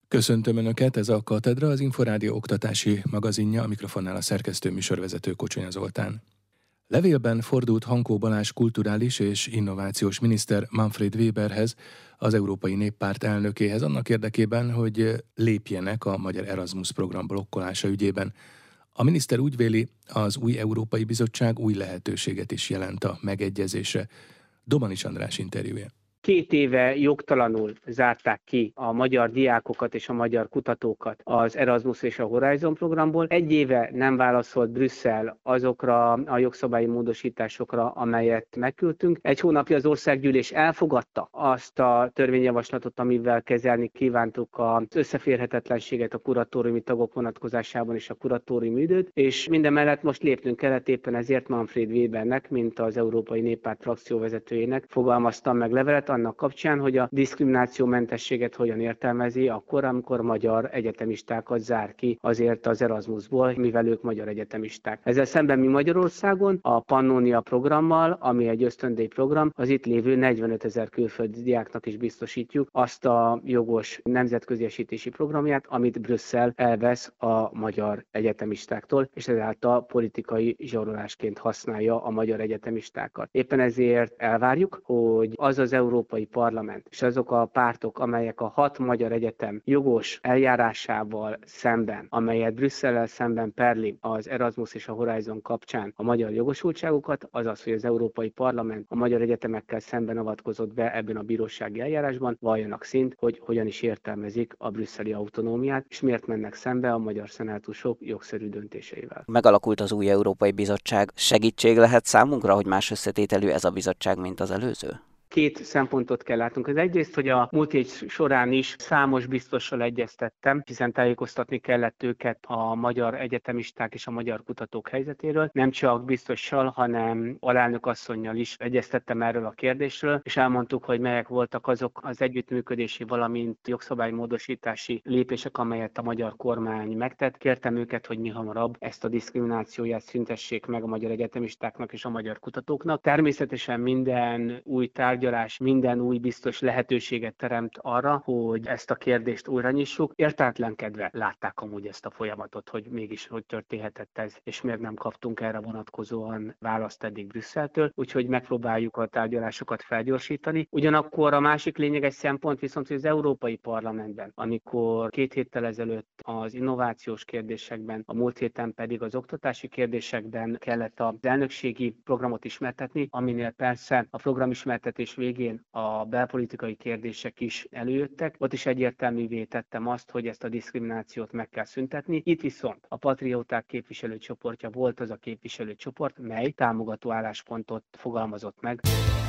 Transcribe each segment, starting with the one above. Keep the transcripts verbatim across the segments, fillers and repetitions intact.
Köszöntöm Önöket, ez a Katedra, az Inforádió oktatási magazinja, a mikrofonnál a szerkesztő műsorvezető Kocsonya Zoltán. Levélben fordult Hankó Balázs kulturális és innovációs miniszter Manfred Weberhez, az Európai Néppárt elnökéhez annak érdekében, hogy lépjenek a magyar Erasmus program blokkolása ügyében. A miniszter úgy véli, az új Európai Bizottság új lehetőséget is jelent a megegyezésre. Domanis András interjúja. Két éve jogtalanul zárták ki a magyar diákokat és a magyar kutatókat az Erasmus és a Horizon programból. Egy éve nem válaszolt Brüsszel azokra a jogszabályi módosításokra, amelyet megküldtünk. Egy hónapja az országgyűlés elfogadta azt a törvényjavaslatot, amivel kezelni kívántuk az összeférhetetlenséget a kuratóriumi tagok vonatkozásában és a kuratóriumi időt, és minden mellett most lépnünk kellett, éppen ezért Manfred Webernek, mint az Európai Néppárt frakcióvezetőjének fogalmaztam meg levelet annak kapcsán, hogy a diszkriminációmentességet hogyan értelmezi akkor, amikor magyar egyetemistákat zár ki azért az Erasmusból, mivel ők magyar egyetemisták. Ezzel szemben mi Magyarországon a Pannonia programmal, ami egy ösztöndíj program, az itt lévő negyvenötezer külföldi diáknak is biztosítjuk azt a jogos nemzetközi esítési programját, amit Brüsszel elvesz a magyar egyetemistáktól, és ezáltal politikai zsarolásként használja a magyar egyetemistákat. Éppen ezért elvárjuk, hogy az az Európai Parlament és azok a pártok, amelyek a hat magyar egyetem jogos eljárásával szemben, amelyet Brüsszellel szemben perli az Erasmus és a Horizon kapcsán a magyar jogosultságokat, azaz, hogy az Európai Parlament a magyar egyetemekkel szemben avatkozott be ebben a bírósági eljárásban, valljanak szint, hogy hogyan is értelmezik a brüsszeli autonómiát, és miért mennek szembe a magyar szenátusok jogszerű döntéseivel. Megalakult az új Európai Bizottság. Segítség lehet számunkra, hogy más összetételű ez a bizottság, mint az előző? Két szempontot kell látnunk. Az egyrészt, hogy a múlt év során is számos biztossal egyeztettem, hiszen tájékoztatni kellett őket a magyar egyetemisták és a magyar kutatók helyzetéről. Nem csak biztossal, hanem alelnök asszonnyal is egyeztettem erről a kérdésről, és elmondtuk, hogy melyek voltak azok az együttműködési, valamint jogszabálymódosítási lépések, amelyet a magyar kormány megtett. Kértem őket, hogy mi hamarabb ezt a diszkriminációját szüntessék meg a magyar egyetemistáknak és a magyar kutatóknak. Természetesen minden új tárgyalás, minden új biztos lehetőséget teremt arra, hogy ezt a kérdést újra nyissuk. Értetlenkedve látták amúgy ezt a folyamatot, hogy mégis hogy történhetett ez, és miért nem kaptunk erre vonatkozóan választ eddig Brüsszeltől, úgyhogy megpróbáljuk a tárgyalásokat felgyorsítani. Ugyanakkor a másik lényeges szempont viszont, hogy az Európai Parlamentben, amikor két héttel ezelőtt az innovációs kérdésekben, a múlt héten pedig az oktatási kérdésekben kellett az elnökségi programot ismertetni, aminél persze a programismertetés végén a belpolitikai kérdések is előjöttek. Ott is egyértelművé tettem azt, hogy ezt a diszkriminációt meg kell szüntetni. Itt viszont a patrióták képviselőcsoportja volt az a képviselőcsoport, mely támogató álláspontot fogalmazott meg.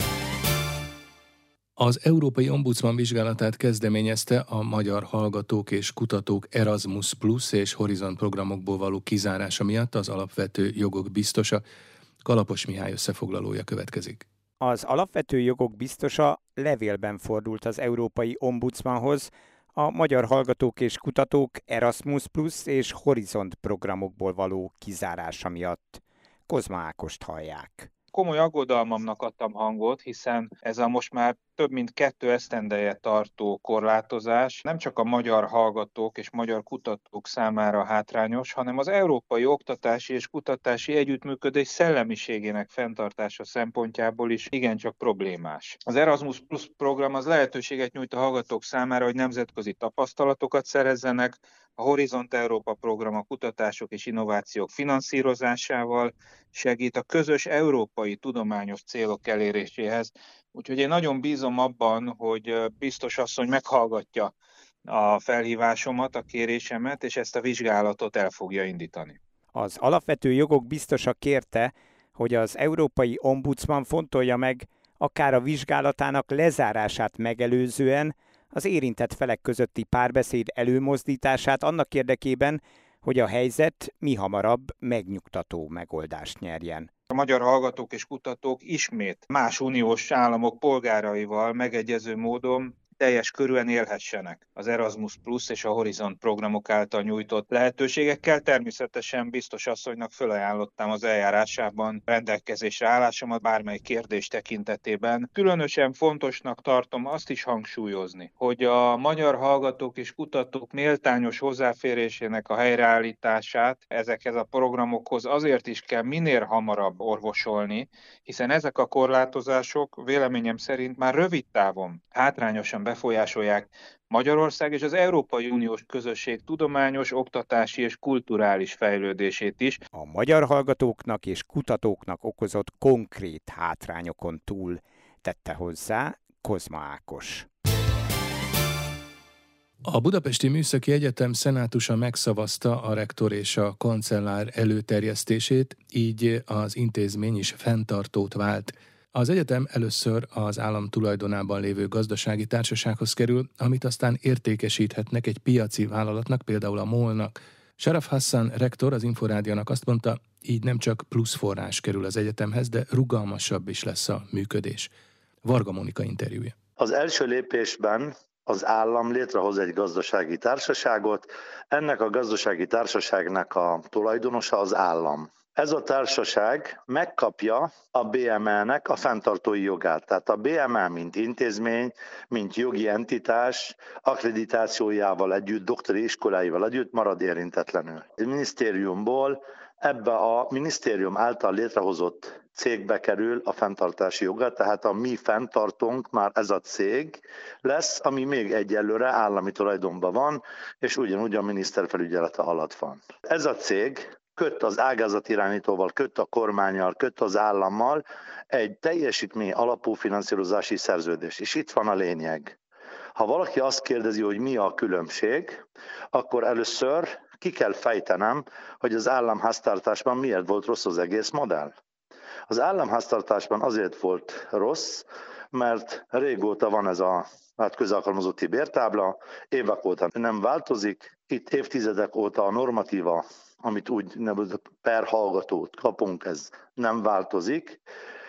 Az Európai Ombudsman vizsgálatát kezdeményezte a magyar hallgatók és kutatók Erasmus Plus és Horizon programokból való kizárása miatt az alapvető jogok biztosa. Kalapos Mihály összefoglalója következik. Az alapvető jogok biztosa levélben fordult az Európai Ombudsmanhoz a magyar hallgatók és kutatók Erasmus Plus és Horizont programokból való kizárása miatt. Kozma Ákost hallják. Komoly aggodalmamnak adtam hangot, hiszen ez a most már több mint kettő esztendeje tartó korlátozás nem csak a magyar hallgatók és magyar kutatók számára hátrányos, hanem az európai oktatási és kutatási együttműködés szellemiségének fenntartása szempontjából is igencsak problémás. Az Erasmus Plus program az lehetőséget nyújt a hallgatók számára, hogy nemzetközi tapasztalatokat szerezzenek, a Horizont Európa program a kutatások és innovációk finanszírozásával segít a közös európai tudományos célok eléréséhez. Úgyhogy én nagyon bízom abban, hogy biztos asszony meghallgatja a felhívásomat, a kérésemet, és ezt a vizsgálatot el fogja indítani. Az alapvető jogok biztosa kérte, hogy az Európai Ombudsman fontolja meg akár a vizsgálatának lezárását megelőzően az érintett felek közötti párbeszéd előmozdítását annak érdekében, hogy a helyzet mihamarabb megnyugtató megoldást nyerjen. A magyar hallgatók és kutatók ismét más uniós államok polgáraival megegyező módon teljes körűen élhessenek az Erasmus Plus és a Horizont programok által nyújtott lehetőségekkel. Természetesen biztos asszonynak fölajánlottam az eljárásában rendelkezésre állásomat bármely kérdés tekintetében. Különösen fontosnak tartom azt is hangsúlyozni, hogy a magyar hallgatók és kutatók méltányos hozzáférésének a helyreállítását ezekhez a programokhoz azért is kell minél hamarabb orvosolni, hiszen ezek a korlátozások véleményem szerint már rövid távon hátrányosan befolyásolják Magyarország és az Európai Uniós közösség tudományos, oktatási és kulturális fejlődését is. A magyar hallgatóknak és kutatóknak okozott konkrét hátrányokon túl, tette hozzá Kozma Ákos. A Budapesti Műszaki Egyetem szenátusa megszavazta a rektor és a kancellár előterjesztését, így az intézmény is fenntartót vált. Az egyetem először az állam tulajdonában lévő gazdasági társasághoz kerül, amit aztán értékesíthetnek egy piaci vállalatnak, például a MOL-nak. Sharaf Hassan rektor az Inforádiónak azt mondta, így nem csak plusz forrás kerül az egyetemhez, de rugalmasabb is lesz a működés. Varga Mónika interjúja. Az első lépésben az állam létrehoz egy gazdasági társaságot, ennek a gazdasági társaságnak a tulajdonosa az állam. Ez a társaság megkapja a bé em é-nek a fenntartói jogát. Tehát a bé em é, mint intézmény, mint jogi entitás, akkreditációjával együtt, doktori iskoláival együtt marad érintetlenül. A minisztériumból ebbe a minisztérium által létrehozott cégbe kerül a fenntartási joga, tehát a mi fenntartónk már ez a cég lesz, ami még egyelőre állami tulajdonban van, és ugyanúgy a miniszter felügyelete alatt van. Ez a cég köt az ágazatirányítóval, köt a kormánnyal, köt az állammal egy teljesítmény alapú finanszírozási szerződés. És itt van a lényeg. Ha valaki azt kérdezi, hogy mi a különbség, akkor először ki kell fejtenem, hogy az államháztartásban miért volt rossz az egész modell. Az államháztartásban azért volt rossz, mert régóta van ez a hát közalkalmazotti bértábla, évek óta nem változik, itt évtizedek óta a normatíva, amit úgy nevezett per hallgatót kapunk, ez nem változik.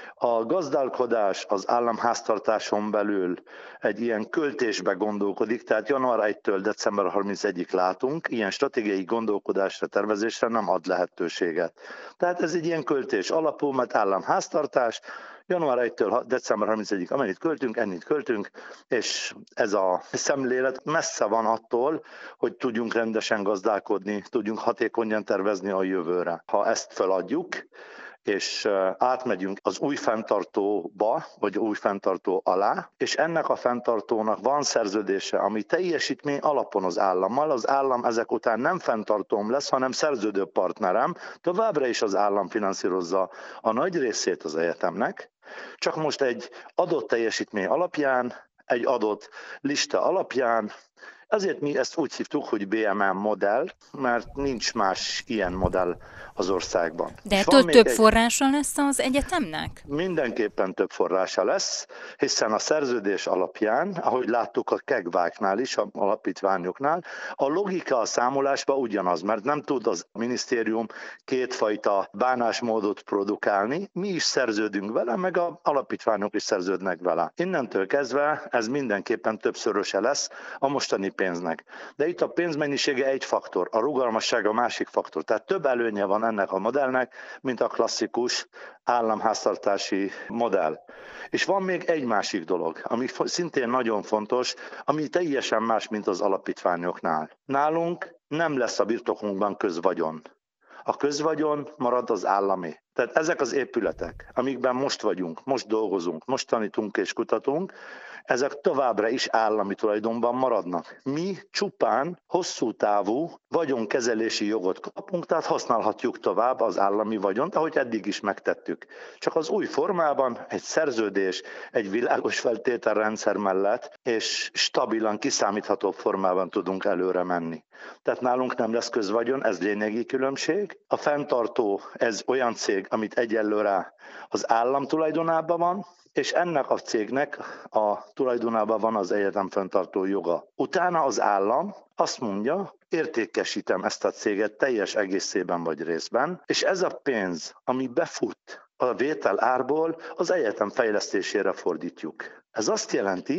A gazdálkodás az államháztartáson belül egy ilyen költésbe gondolkodik, tehát január elsejétől december harmincegyedikéig látunk, ilyen stratégiai gondolkodásra, tervezésre nem ad lehetőséget. Tehát ez egy ilyen költés alapú, mert államháztartás, január elsejétől december harmincegyedikéig amennyit költünk, ennyit költünk, és ez a szemlélet messze van attól, hogy tudjunk rendesen gazdálkodni, tudjunk hatékonyan tervezni a jövőre. Ha ezt feladjuk, és átmegyünk az új fenntartóba, vagy új fenntartó alá, és ennek a fenntartónak van szerződése, ami teljesítmény alapon az állammal, az állam ezek után nem fenntartóm lesz, hanem szerződő partnerem, továbbra is az állam finanszírozza a nagy részét az egyetemnek, csak most egy adott teljesítmény alapján, egy adott lista alapján. Ezért mi ezt úgy hívtuk, hogy bé em é modell, mert nincs más ilyen modell az országban. De ettől több egy... forrása lesz az egyetemnek? Mindenképpen több forrása lesz, hiszen a szerződés alapján, ahogy láttuk a kegváknál is, a alapítványoknál, a logika a számolásban ugyanaz, mert nem tud az minisztérium kétfajta bánásmódot produkálni, mi is szerződünk vele, meg az alapítványok is szerződnek vele. Innentől kezdve ez mindenképpen többszöröse lesz a mostani pénznek. De itt a pénzmennyisége egy faktor, a rugalmasság a másik faktor. Tehát több előnye van ennek a modellnek, mint a klasszikus államháztartási modell. És van még egy másik dolog, ami szintén nagyon fontos, ami teljesen más, mint az alapítványoknál. Nálunk nem lesz a birtokunkban közvagyon. A közvagyon marad az állami. Tehát ezek az épületek, amikben most vagyunk, most dolgozunk, most tanítunk és kutatunk, ezek továbbra is állami tulajdonban maradnak. Mi csupán hosszú távú vagyonkezelési jogot kapunk, tehát használhatjuk tovább az állami vagyont, ahogy eddig is megtettük. Csak az új formában egy szerződés, egy világos feltételrendszer mellett, és stabilan, kiszámítható formában tudunk előre menni. Tehát nálunk nem lesz közvagyon, ez lényegi különbség. A fenntartó, ez olyan cég, amit egyelőre az állam tulajdonában van, és ennek a cégnek a tulajdonában van az egyetem fenntartó joga. Utána az állam azt mondja, értékesítem ezt a céget teljes egészében vagy részben, és ez a pénz, ami befut a vétel árból, az egyetem fejlesztésére fordítjuk. Ez azt jelenti,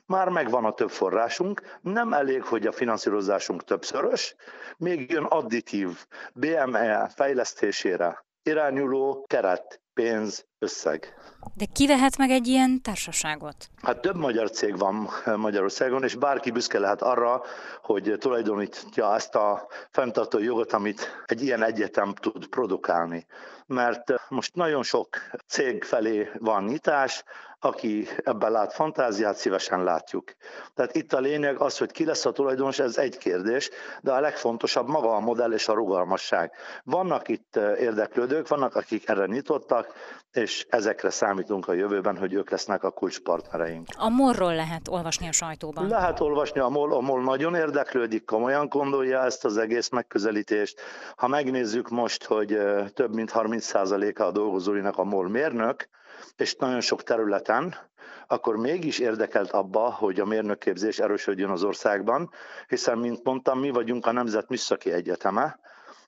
Már megvan a több forrásunk, nem elég, hogy a finanszírozásunk többszörös, még jön additív bé em e fejlesztésére irányuló keret, pénz, összeg. De ki vehet meg egy ilyen társaságot? Hát több magyar cég van Magyarországon, és bárki büszke lehet arra, hogy tulajdonítja ezt a fenntartó jogot, amit egy ilyen egyetem tud produkálni. Mert most nagyon sok cég felé van nyitás, aki ebben lát fantáziát, szívesen látjuk. Tehát itt a lényeg az, hogy ki lesz a tulajdonos, ez egy kérdés, de a legfontosabb maga a modell és a rugalmasság. Vannak itt érdeklődők, vannak akik erre nyitottak, és ezekre számítunk a jövőben, hogy ők lesznek a kulcspartnereink. A MOL-ról lehet olvasni a sajtóban. Lehet olvasni, a MOL, a MOL nagyon érdeklődik, komolyan gondolja ezt az egész megközelítést. Ha megnézzük most, hogy több mint harminc százaléka a dolgozóinak a MOL mérnök, és nagyon sok területen, akkor mégis érdekelt abba, hogy a mérnökképzés erősödjön az országban, hiszen, mint mondtam, mi vagyunk a Nemzet Műszaki Egyeteme,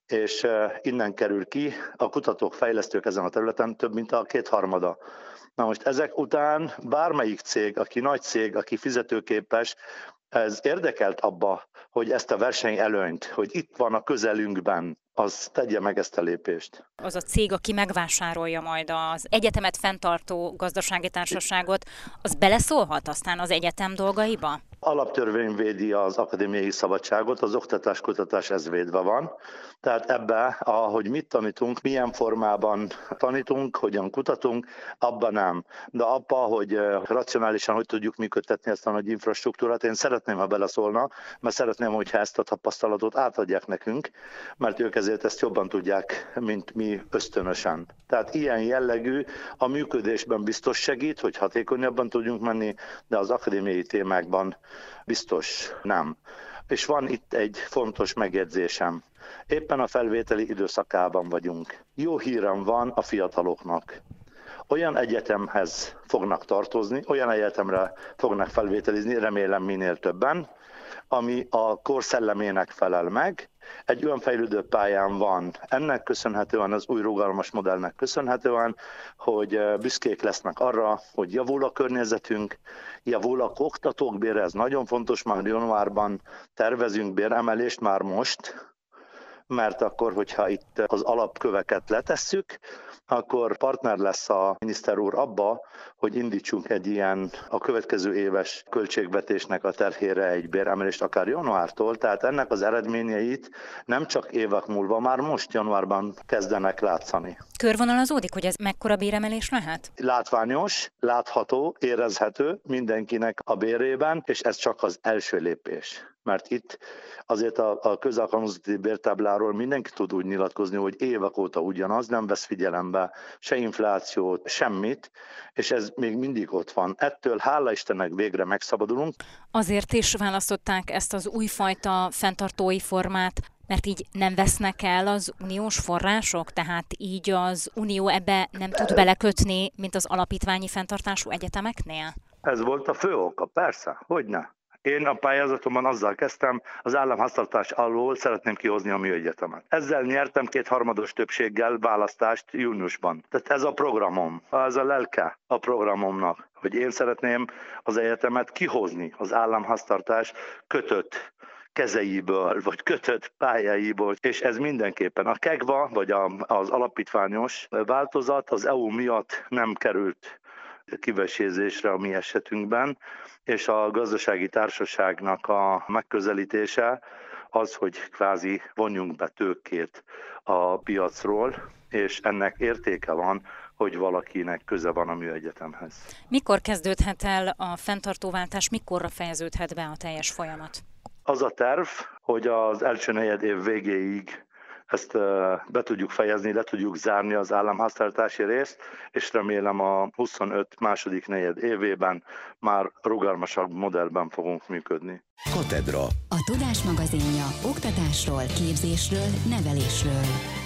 és innen kerül ki a kutatók, fejlesztők ezen a területen több mint a kétharmada. Na most ezek után bármelyik cég, aki nagy cég, aki fizetőképes, ez érdekelt abba, hogy ezt a versenyelőnyt, hogy itt van a közelünkben, az tegye meg ezt a lépést. Az a cég, aki megvásárolja majd az egyetemet fenntartó gazdasági társaságot, az beleszólhat aztán az egyetem dolgaiba? Alaptörvény védi az akadémiai szabadságot, az oktatás-kutatás ez védve van. Tehát ebbe, ahogy mit tanítunk, milyen formában tanítunk, hogyan kutatunk, abban nem. De abba, hogy racionálisan hogy tudjuk működtetni ezt a nagy infrastruktúrát, én szeretném, ha beleszólna, mert szeretném, hogyha ezt a tapasztalatot átadják nekünk, mert ők ezért ezt jobban tudják, mint mi ösztönösen. Tehát ilyen jellegű a működésben biztos segít, hogy hatékonyabban tudjunk menni, de az akadémiai témákban biztos nem. És van itt egy fontos megjegyzésem. Éppen a felvételi időszakában vagyunk. Jó hírem van a fiataloknak. Olyan egyetemhez fognak tartozni, olyan egyetemre fognak felvételizni, remélem minél többen, ami a kor szellemének felel meg, egy olyan fejlődő pályán van. Ennek köszönhetően, az új rugalmas modellnek köszönhetően, hogy büszkék lesznek arra, hogy javul a környezetünk, javul a oktatók bére, ez nagyon fontos, már januárban tervezünk béremelést már most, mert akkor, hogyha itt az alapköveket letesszük, akkor partner lesz a miniszter úr abba, hogy indítsunk egy ilyen a következő éves költségvetésnek a terhére egy béremelést akár januártól, tehát ennek az eredményeit nem csak évek múlva, már most januárban kezdenek látszani. Körvonalazódik, hogy ez mekkora béremelés lehet? Látványos, látható, érezhető mindenkinek a bérében, és ez csak az első lépés. Mert itt azért a, a közalkalmazotti bértábláról mindenki tud úgy nyilatkozni, hogy évek óta ugyanaz, nem vesz figyelembe se inflációt, semmit, és ez még mindig ott van. Ettől hála Istennek végre megszabadulunk. Azért is választották ezt az újfajta fenntartói formát, mert így nem vesznek el az uniós források, tehát így az unió ebbe nem tud belekötni, mint az alapítványi fenntartású egyetemeknél? Ez volt a fő oka, persze, hogyne. Én a pályázatomban azzal kezdtem, az államháztartás alól szeretném kihozni a műegyetemet. Ezzel nyertem kétharmados többséggel választást júniusban. Tehát ez a programom, ez a lelke a programomnak, hogy én szeretném az egyetemet kihozni az államháztartás kötött kezeiből, vagy kötött pályáiból, és ez mindenképpen a kegva, vagy az alapítványos változat az é u miatt nem került kivesézésre a mi esetünkben, és a gazdasági társaságnak a megközelítése az, hogy kvázi vonjunk be tőkét a piacról, és ennek értéke van, hogy valakinek köze van a műegyetemhez. Mikor kezdődhet el a fenntartóváltás, mikorra fejeződhet be a teljes folyamat? Az a terv, hogy az első negyed év végéig ezt be tudjuk fejezni, le tudjuk zárni az államháztartási részt, és remélem a huszonöt második negyed évében már rugalmasabb modellben fogunk működni. Katedra. A Tudás magazinja oktatásról, képzésről, nevelésről.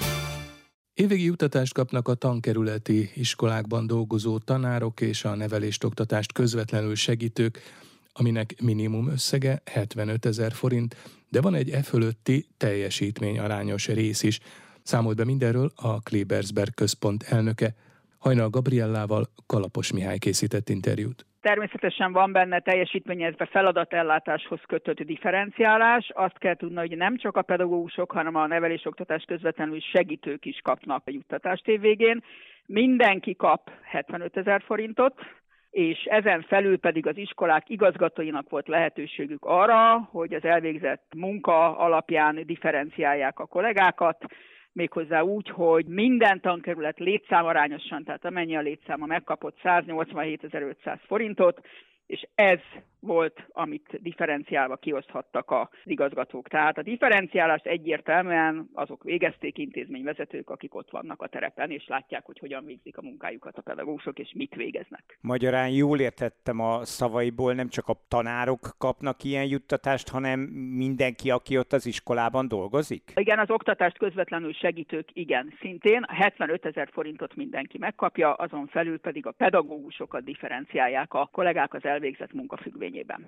Évvégi juttatást kapnak a tankerületi iskolákban dolgozó tanárok és a nevelést, oktatást közvetlenül segítők, aminek minimum összege hetvenötezer forint, de van egy e fölötti teljesítményarányos rész is. Számolt be mindenről a Klebersberg központ elnöke. Hajnal Gabriellával Kalapos Mihály készített interjút. Természetesen van benne teljesítményezve feladatellátáshoz kötött differenciálás. Azt kell tudni, hogy nem csak a pedagógusok, hanem a nevelés-oktatás közvetlenül segítők is kapnak a juttatást évvégén. Mindenki kap hetvenötezer forintot, és ezen felül pedig az iskolák igazgatóinak volt lehetőségük arra, hogy az elvégzett munka alapján differenciálják a kollégákat, méghozzá úgy, hogy minden tankerület létszámarányosan, tehát amennyi a létszáma megkapott száznyolcvanhétezer-ötszáz forintot, és ez volt, amit differenciálva kioszthattak az igazgatók. Tehát a differenciálást egyértelműen azok végezték, intézményvezetők, akik ott vannak a terepen, és látják, hogy hogyan végzik a munkájukat a pedagógusok, és mit végeznek. Magyarán jól értettem a szavaiból, nem csak a tanárok kapnak ilyen juttatást, hanem mindenki, aki ott az iskolában dolgozik? Igen, az oktatást közvetlenül segítők, igen, szintén. A hetvenötezer forintot mindenki megkapja, azon felül pedig a pedagógusokat differenciálják a kollégák az elvégzett munka függvényében.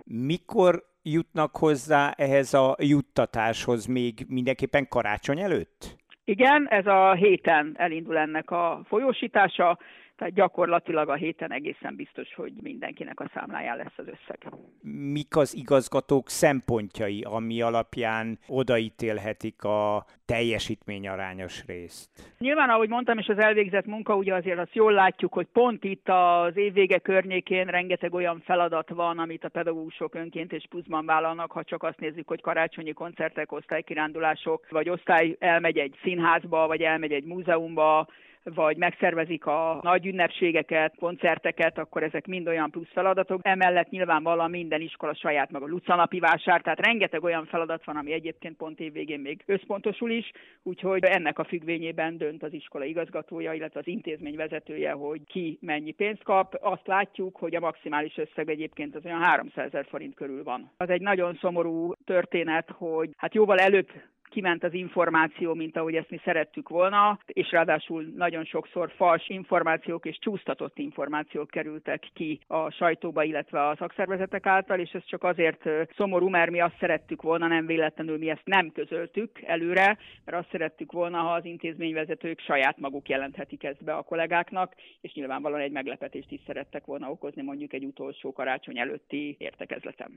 Mikor jutnak hozzá ehhez a juttatáshoz, még mindenképpen karácsony előtt? Igen, ez a héten elindul ennek a folyósítása, tehát gyakorlatilag a héten egészen biztos, hogy mindenkinek a számláján lesz az összeg. Mik az igazgatók szempontjai, ami alapján odaítélhetik a teljesítményarányos részt? Nyilván, ahogy mondtam, és az elvégzett munka, ugye azért azt jól látjuk, hogy pont itt az évvége környékén rengeteg olyan feladat van, amit a pedagógusok önként és pluszban vállalnak, ha csak azt nézzük, hogy karácsonyi koncertek, osztálykirándulások, vagy osztály elmegy egy színházba, vagy elmegy egy múzeumba, vagy megszervezik a nagy ünnepségeket, koncerteket, akkor ezek mind olyan plusz feladatok. Emellett nyilvánvalóan minden iskola saját maga lucanapi vásár, tehát rengeteg olyan feladat van, ami egyébként pont évvégén még összpontosul is, úgyhogy ennek a függvényében dönt az iskola igazgatója, illetve az intézmény vezetője, hogy ki mennyi pénzt kap. Azt látjuk, hogy a maximális összeg egyébként az olyan háromszázezer forint körül van. Az egy nagyon szomorú történet, hogy hát jóval előbb kiment az információ, mint ahogy ezt mi szerettük volna, és ráadásul nagyon sokszor fals információk és csúsztatott információk kerültek ki a sajtóba, illetve a szakszervezetek által, és ez csak azért szomorú, mert mi azt szerettük volna, nem véletlenül mi ezt nem közöltük előre, mert azt szerettük volna, ha az intézményvezetők saját maguk jelenthetik ezt be a kollégáknak, és nyilvánvalóan egy meglepetést is szerettek volna okozni mondjuk egy utolsó karácsony előtti értekezleten.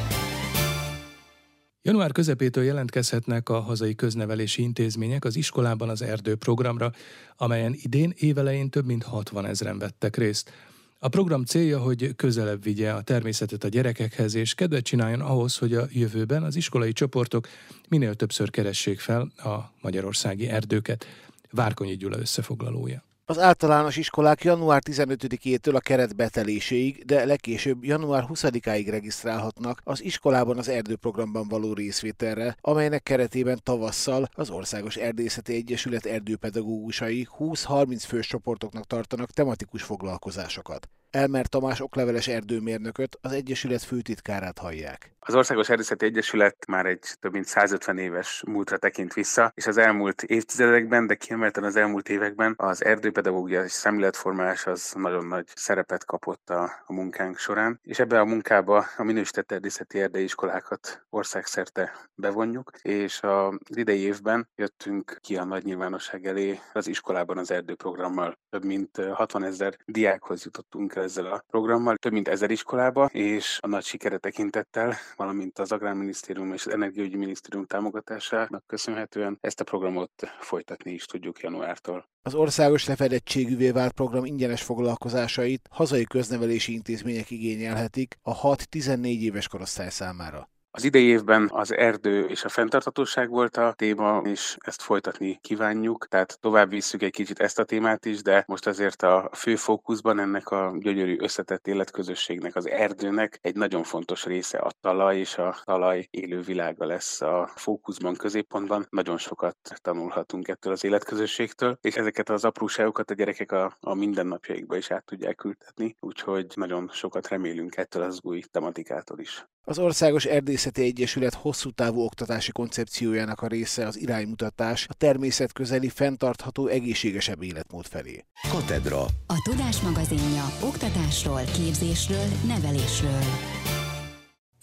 Január közepétől jelentkezhetnek a hazai köznevelési intézmények az Iskolában az erdő programra, amelyen idén évelején több mint hatvanezren vettek részt. A program célja, hogy közelebb vigye a természetet a gyerekekhez, és kedvet csináljon ahhoz, hogy a jövőben az iskolai csoportok minél többször keressék fel a magyarországi erdőket. Várkonyi Gyula összefoglalója. Az általános iskolák január tizenötödikétől a keret beteléséig, de legkésőbb január huszadikáig regisztrálhatnak az Iskolában az erdő programban való részvételre, amelynek keretében tavasszal az Országos Erdészeti Egyesület erdőpedagógusai húsz-harminc fős csoportoknak tartanak tematikus foglalkozásokat. Elmer Tamás okleveles erdőmérnököt, az Egyesület főtitkárát hallják. Az Országos Erdészeti Egyesület már egy több mint százötven éves múltra tekint vissza, és az elmúlt évtizedekben, de kiemelten az elmúlt években az erdőpedagógia és szemléletformálás az nagyon nagy szerepet kapott a, a munkánk során, és ebbe a munkába a minősített erdészeti erdélyiskolákat országszerte bevonjuk, és az idei évben jöttünk ki a nagy nyilvánosság elé az Iskolában az erdő programmal. Több mint hatvanezer diákhoz jutottunk el ezzel a programmal, több mint ezer iskolába, és a nagy sikere tekintettel, valamint az Agrárminisztérium és az Energiaügyi Minisztérium támogatásának köszönhetően ezt a programot folytatni is tudjuk januártól. Az országos lefedettségűvé vált program ingyenes foglalkozásait hazai köznevelési intézmények igényelhetik a hat-tizennégy éves korosztály számára. Az idei évben az erdő és a fenntarthatóság volt a téma, és ezt folytatni kívánjuk, tehát tovább visszük egy kicsit ezt a témát is, de most azért a fő fókuszban ennek a gyönyörű összetett életközösségnek, az erdőnek egy nagyon fontos része a talaj, és a talaj élővilága lesz a fókuszban, középpontban. Nagyon sokat tanulhatunk ettől az életközösségtől, és ezeket az apróságokat a gyerekek a, a mindennapjaikba is át tudják ültetni, úgyhogy nagyon sokat remélünk ettől az új tematikától is. Az Országos Erdészeti Egyesület hosszú távú oktatási koncepciójának a része az iránymutatás a természetközeli, fenntartható, egészségesebb életmód felé. Katedra. A Tudás magazinja oktatásról, képzésről, nevelésről.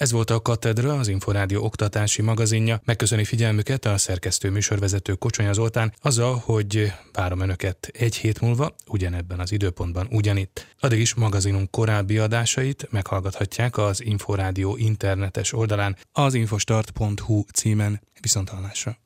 Ez volt a Katedra, az Inforádió oktatási magazinja. Megköszöni figyelmüket a szerkesztő műsorvezető Kocsonya Zoltán, azzal, hogy várom önöket egy hét múlva, ugyanebben az időpontban ugyanitt. Addig is magazinunk korábbi adásait meghallgathatják az Inforádió internetes oldalán, az infostart pont hu címen. Viszonthallásra.